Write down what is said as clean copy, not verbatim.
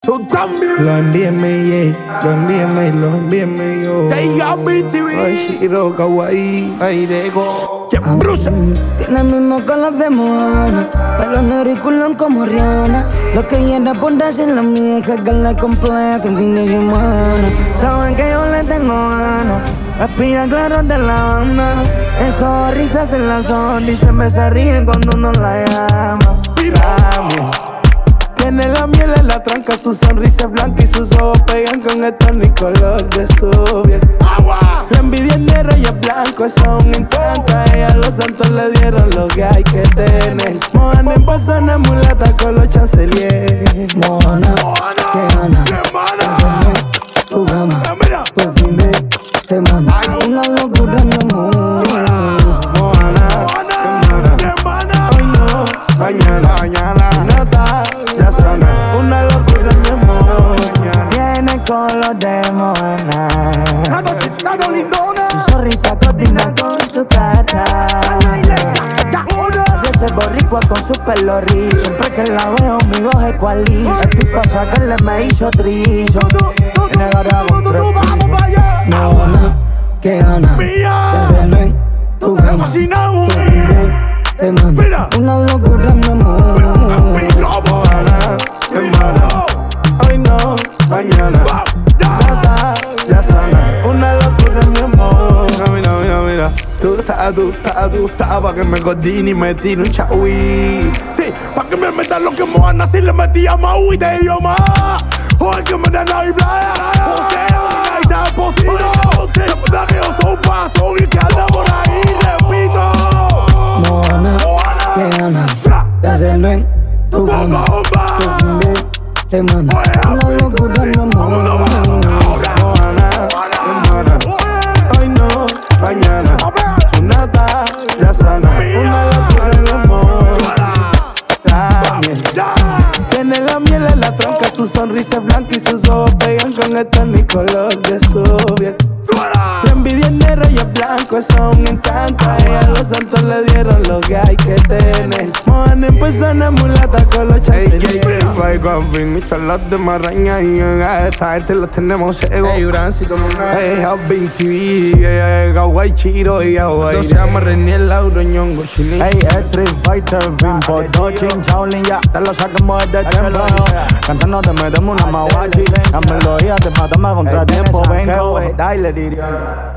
Tú también. Lo envíeme, lo envíeme yo. They got me TV. Ay, Shiro, kawaii, ay, dego. Bruce. Tiene el mismo color de Moana, pelo negro y culón como Rihanna. Lo que quiera ponerse en la mía es cargarla completa el fin de semana. Saben que yo le tengo ganas, espía claro de la banda. Esos risas en la zona y siempre se ríen cuando uno la llama. Tiene la miel en la tranca, su sonrisa es blanca y sus ojos pegan con el tono y color de su piel. Agua. La envidia es negra y es blanco, eso es un encanto. A ella los santos le dieron lo que hay que tener. Moana en persona, mulata con los chanceliers. Moana, que gana, tu gama, Mira. tu fin de semana. Una locura en mi amor. Moana, Hermana. hoy no, mañana, nada, ya sana. Una locura, mi amor. Tiene color de Moana. Nado lindona. Su sonrisa coordina con su cara. De ese boricua con su pelo rizo. Siempre que la veo mi voz ecualiza. Estoy pa' sacarle me hizo trillo. Y negará con tres pillos. Moana, que gana. Hacerlo en tu gama. Cocinamos. Tu fin de semana. Mira. Una locura mi amor. Moana, hermana, hoy no, mañana, nada, ya sana. Una locura, mi amor. Mira. Tú estás pa' que me coordine y me tire un chaui. Sí, pa' que me metan lo que Moana si le metía Maui de idioma. Hoy que me den la playa. O sea, ahí está posible. La verdad que yo soy un paso y que anda por ahí, repito. Moana, que gana. De hacerlo en tu cama. Tu fin de semana. Una locura mi amor. Moana, hermana, hoy no, mañana, nada, ya sana. Una locura, mi amor. Tiene la miel en la tronca, su sonrisa es blanca y sus ojos pegan con el tono y color de su piel. La envidia es negra y es blanco, eso es un encanto. A ella los santos le dieron lo que hay que tener. Moana en persona, mulata con los chanceliers. Fly con fin y charlas de maraña y a esta gente los tenemos ciegos. Ey, Brancy como una. Ey, Hot 20 Kawaii, Chiro y Hawaii. No se llama Reniel, Lauro, Ñongo, Chilín. Hey, Street Fighter, Vim, por Chin, Shaolin, ya te lo sacamos desde chelo. Cantando te metemos una mahuachi. La melodía te matamos contra tiempo, vengo, dale, diría.